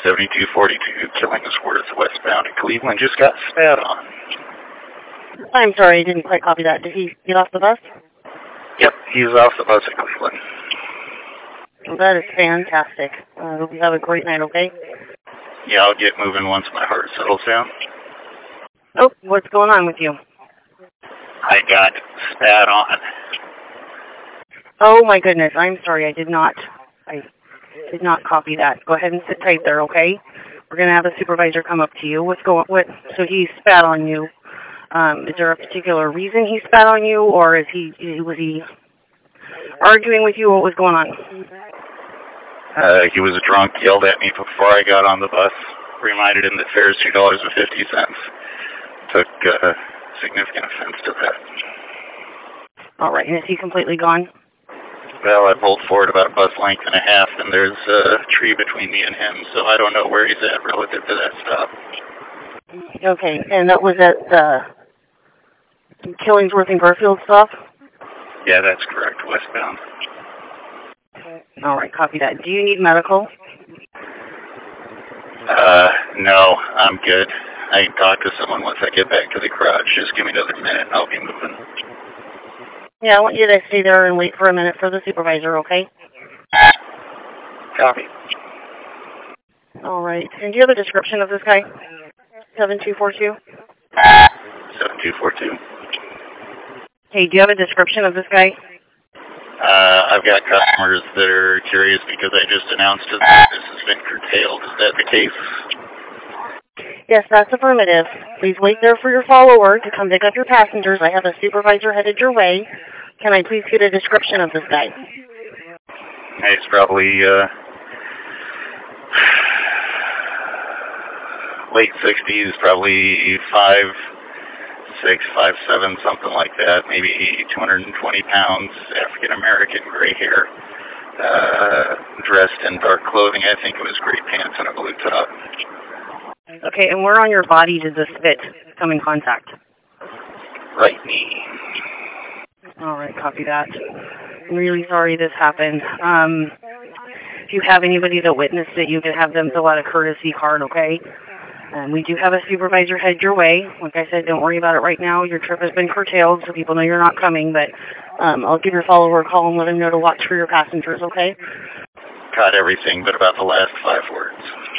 7242 Killingsworth westbound to Cleveland just got spat on. I'm sorry, I didn't quite copy that. Did he get off the bus? Yep, he's off the bus at Cleveland. Well, that is fantastic. I hope you have a great night, okay? Yeah, I'll get moving once my heart settles down. Oh, what's going on with you? I got spat on. Oh my goodness, I'm sorry, I did not copy that. Go ahead and sit tight there, okay? We're gonna have a supervisor come up to you. So he spat on you. Is there a particular reason he spat on you, or was he arguing with you? What was going on? He was drunk, yelled at me before I got on the bus, reminded him that fare is $2.50. Took significant offense to that. All right, and is he completely gone? Well, I pulled forward about a bus length and a half, and there's a tree between me and him, so I don't know where he's at relative to that stop. Okay, and that was at the Killingsworth and Garfield stop? Yeah, that's correct, westbound. All right, copy that. Do you need medical? No, I'm good. I can talk to someone once I get back to the garage. Just give me another minute and I'll be moving. Yeah, I want you to stay there and wait for a minute for the supervisor, okay? Copy. All right. And do you have a description of this guy? 7242? 7242. Hey, do you have a description of this guy? I've got customers that are curious because I just announced that this has been curtailed. Is that the case? Yes, that's affirmative. Please wait there for your follower to come pick up your passengers. I have a supervisor headed your way. Can I please get a description of this guy? He's probably late 60s, probably 5'6", 5'7", something like that. Maybe 220 pounds, African-American, gray hair. Dressed in dark clothing. I think it was gray pants and a blue top. Okay, and where on your body did the spit come in contact? Right knee. All right, copy that. I'm really sorry this happened. If you have anybody that witnessed it, you can have them fill out a courtesy card, okay? We do have a supervisor head your way. Like I said, don't worry about it right now. Your trip has been curtailed, so people know you're not coming, but I'll give your follower a call and let him know to watch for your passengers, okay? Caught everything but about the last 5 words.